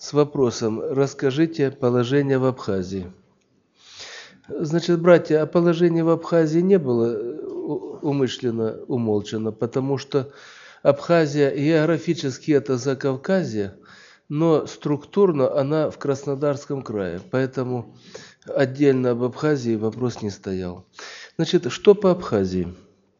с вопросом: расскажите положение в Абхазии. Значит, братья, о положении в Абхазии не было умышленно умолчано, потому что Абхазия географически это Закавказье, но структурно она в Краснодарском крае, поэтому отдельно об Абхазии вопрос не стоял. Значит, что по Абхазии?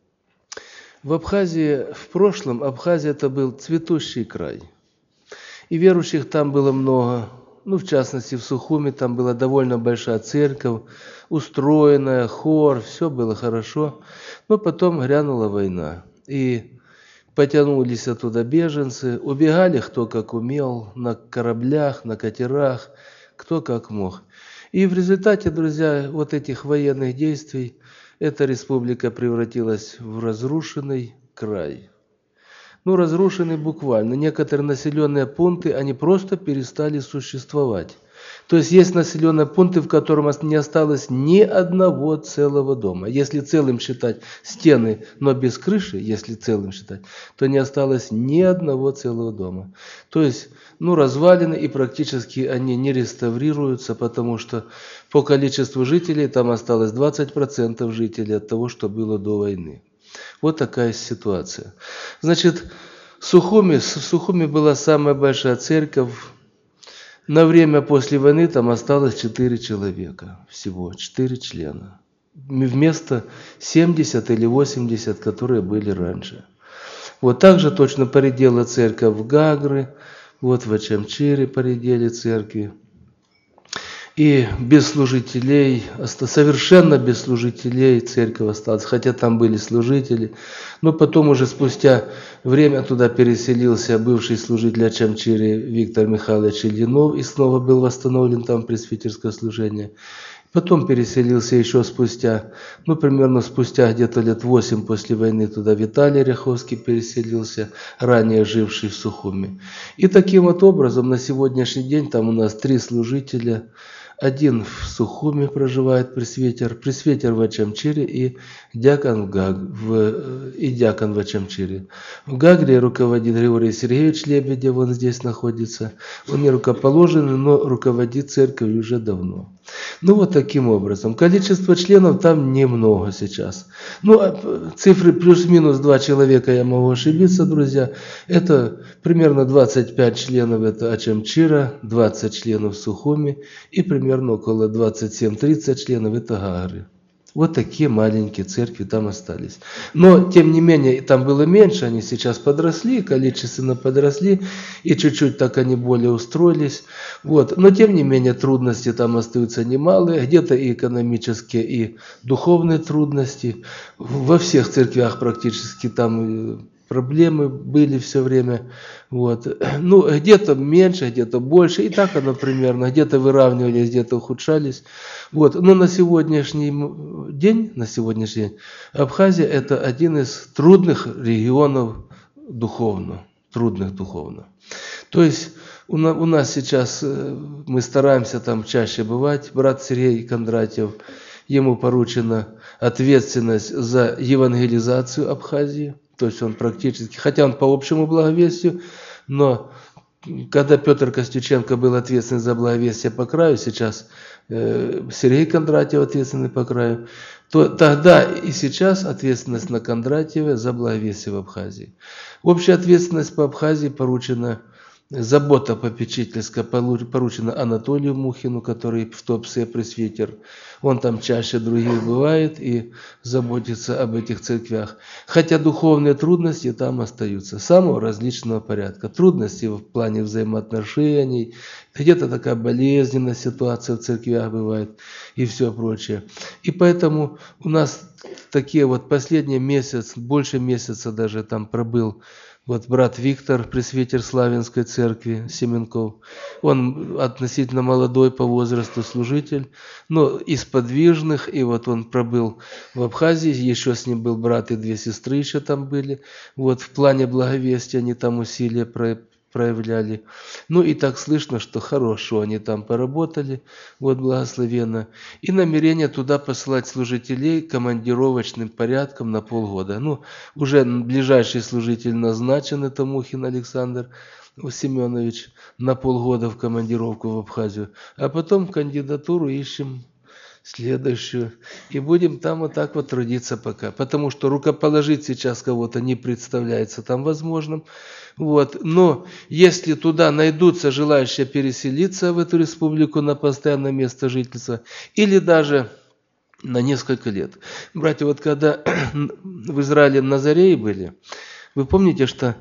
В Абхазии, в прошлом, Абхазия это был цветущий край. И верующих там было много, в частности, в Сухуми там была довольно большая церковь, устроенная, хор, все было хорошо. Но потом грянула война, и потянулись оттуда беженцы, убегали кто как умел, на кораблях, на катерах, кто как мог. И в результате, друзья, вот этих военных действий эта республика превратилась в разрушенный край. Разрушены буквально. Некоторые населенные пункты, они просто перестали существовать. То есть населенные пункты, в котором не осталось ни одного целого дома. Если целым считать стены, но без крыши, если целым считать, то не осталось ни одного целого дома. То есть, развалины, и практически они не реставрируются, потому что по количеству жителей там осталось 20% жителей от того, что было до войны. Вот такая ситуация. Значит, в Сухуми была самая большая церковь. На время после войны там осталось 4 человека всего, 4 члена. Вместо 70 или 80, которые были раньше. Вот так же точно поредела церковь в Гагры, вот в Ачамчире поредели церкви. И без служителей, совершенно без служителей церковь осталась, хотя там были служители. Но потом уже спустя время туда переселился бывший служитель Ачамчири Виктор Михайлович Ильинов, и снова был восстановлен там пресвитерское служение. Потом переселился еще спустя, примерно спустя где-то лет 8 после войны туда Виталий Ряховский переселился, ранее живший в Сухуми. И таким вот образом на сегодняшний день там у нас 3 служителя. Один в Сухуми проживает пресвитер в Ачамчире и диакон в Ачамчире. В Гагре руководит Григорий Сергеевич Лебедев, он здесь находится. Он не рукоположенный, но руководит церковью уже давно. Вот таким образом. Количество членов там немного сейчас. Цифры плюс-минус 2 человека, я могу ошибиться, друзья. Это примерно 25 членов, это Ачамчира, 20 членов Сухуми и примерно около 27-30 членов, это Гагры. Вот такие маленькие церкви там остались. Но, тем не менее, там было меньше, они сейчас подросли, количественно подросли, и чуть-чуть так они более устроились. Но, тем не менее, трудности там остаются немалые, где-то и экономические, и духовные трудности. Во всех церквях практически там проблемы были все время. Где-то меньше, где-то больше. И так оно примерно. Где-то выравнивались, где-то ухудшались. Но на сегодняшний день Абхазия это один из трудных регионов духовно. Трудных духовно. То есть у нас сейчас, мы стараемся там чаще бывать. Брат Сергей Кондратьев, ему поручена ответственность за евангелизацию Абхазии. То есть он практически, хотя он по общему благовестию, но когда Петр Костюченко был ответственен за благовестие по краю, сейчас Сергей Кондратьев ответственный по краю, то тогда и сейчас ответственность на Кондратьева за благовестие в Абхазии. Общая ответственность по Абхазии поручена, забота попечительская поручена Анатолию Мухину, который в Туапсе пресвитер. Он там чаще других бывает и заботится об этих церквях. Хотя духовные трудности там остаются, самого различного порядка. Трудности в плане взаимоотношений, где-то такая болезненная ситуация в церквях бывает и все прочее. И поэтому у нас такие последний месяц, больше месяца даже там пробыл брат Виктор, пресвитер Славянской церкви Семенков. Он относительно молодой по возрасту служитель, но из подвижных. И он пробыл в Абхазии, еще с ним был брат и 2 сестры еще там были. В плане благовестия они там усилия проявляли. Ну и так слышно, что хорошо они там поработали, вот благословенно. И намерение туда посылать служителей командировочным порядком на полгода. Ну, уже ближайший служитель назначен, это Мухин Александр Семенович, на полгода в командировку в Абхазию. А потом кандидатуру ищем следующую. И будем там вот так вот трудиться пока. Потому что рукоположить сейчас кого-то не представляется там возможным. Вот. Но если туда найдутся желающие переселиться в эту республику на постоянное место жительства, или даже на несколько лет. Братья, вот когда в Израиле в Назарее были, вы помните, что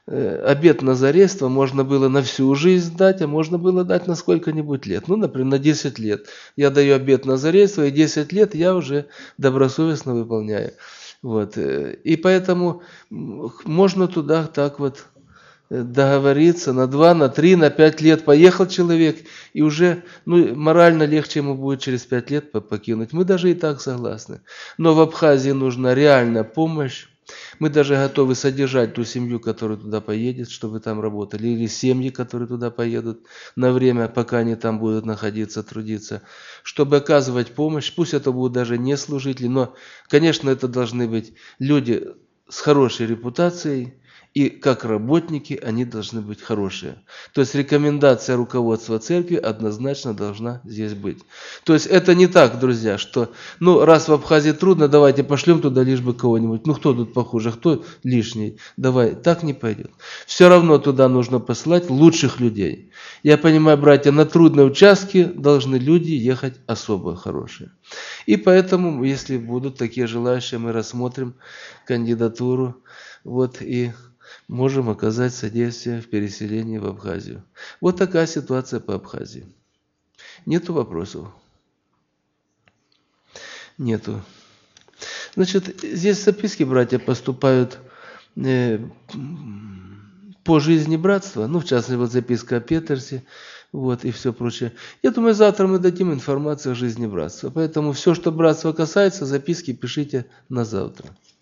обет назарейства можно было на всю жизнь дать, а можно было дать на сколько-нибудь лет. Ну, например, на 10 лет. Я даю обет назарейства, и 10 лет я уже добросовестно выполняю. Вот. И поэтому можно туда так вот договориться на 2, на 3, на 5 лет. Поехал человек, и уже морально легче ему будет через 5 лет покинуть. Мы даже и так согласны. Но в Абхазии нужна реальная помощь. Мы даже готовы содержать ту семью, которая туда поедет, чтобы там работали, или семьи, которые туда поедут на время, пока они там будут находиться, трудиться, чтобы оказывать помощь. Пусть это будут даже не служители, но, конечно, это должны быть люди с хорошей репутацией, и как работники они должны быть хорошие. То есть рекомендация руководства церкви однозначно должна здесь быть. То есть это не так, друзья, что раз в Абхазии трудно, давайте пошлем туда лишь бы кого-нибудь. Кто тут похуже, кто лишний? Давай, так не пойдет. Все равно туда нужно посылать лучших людей. Я понимаю, братья, на трудные участки должны люди ехать особо хорошие. И поэтому, если будут такие желающие, мы рассмотрим кандидатуру. Вот и можем оказать содействие в переселении в Абхазию. Вот такая ситуация по Абхазии. Нету вопросов? Нету. Значит, здесь записки, братья, поступают по жизни братства. В частности, вот записка о Петерсе, вот, и все прочее. Я думаю, завтра мы дадим информацию о жизни братства. Поэтому все, что братства касается, записки пишите на завтра.